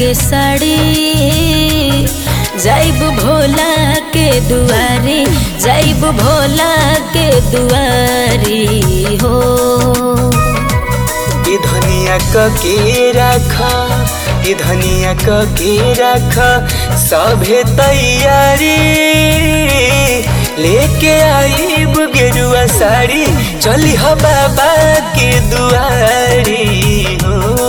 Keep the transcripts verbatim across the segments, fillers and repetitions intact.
के साड़ी जाइब भोला के दुआरी, जाइब भोला के दुआरी हो। ये धनिया के रखा, ये धनिया के रखा सभे तैयारी, लेके आइब गेरुआ साड़ी चली हो बाबा के दुआरी हो।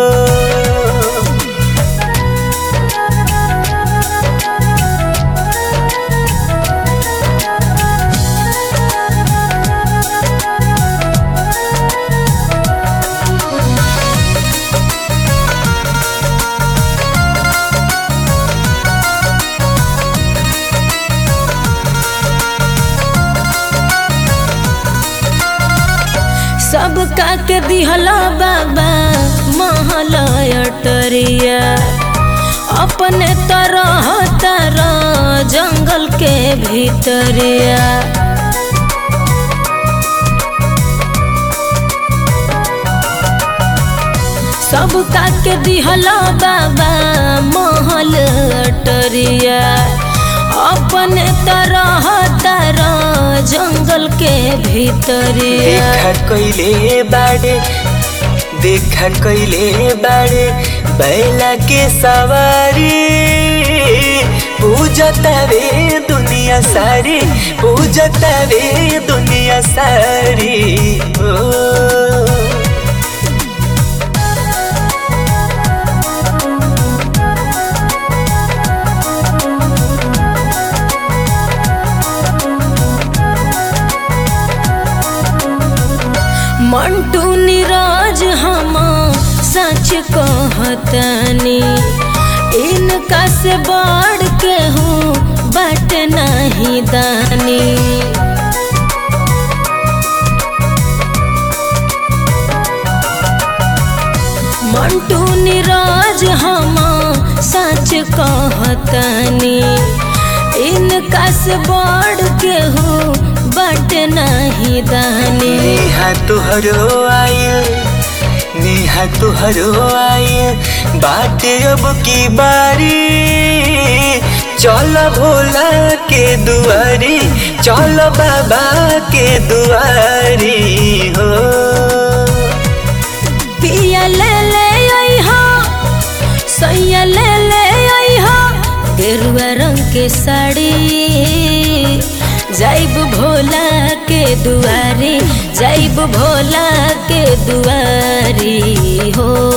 सब का के दिहला बाबा महल अटरिया, अपने तरह तरह जंगल के भीतरिया। सब का के दिहला बाबा महल अटरिया, अपने तरह तरह जंगल के भीतरिया। देखा कइले बाड़े, देखा कइले बाड़े बैला के सवारी, पूजता रे दुनिया सारी, पूजता रे दुनिया सारी ओ। मंटू नीरज हम सच कहतनी, इनका से बढ़ के हूँ बट नहीं दानी। मंटू नीरज हम सच कहतनी, इनका से बढ़ के हूँ बट नहीं दानी। नेहा तुहरो आयल, नेहा तुहरो आयल बाटे अब की बारी, चलो भोला के दुआरी, चलो बाबा के दुआरी हो। पिया ले ले आई हो, सैया ले ले आई हो गेरुआ रंग के साड़ी, जाइब भोला के दुआरी, जाइब भोला के दुआरी हो।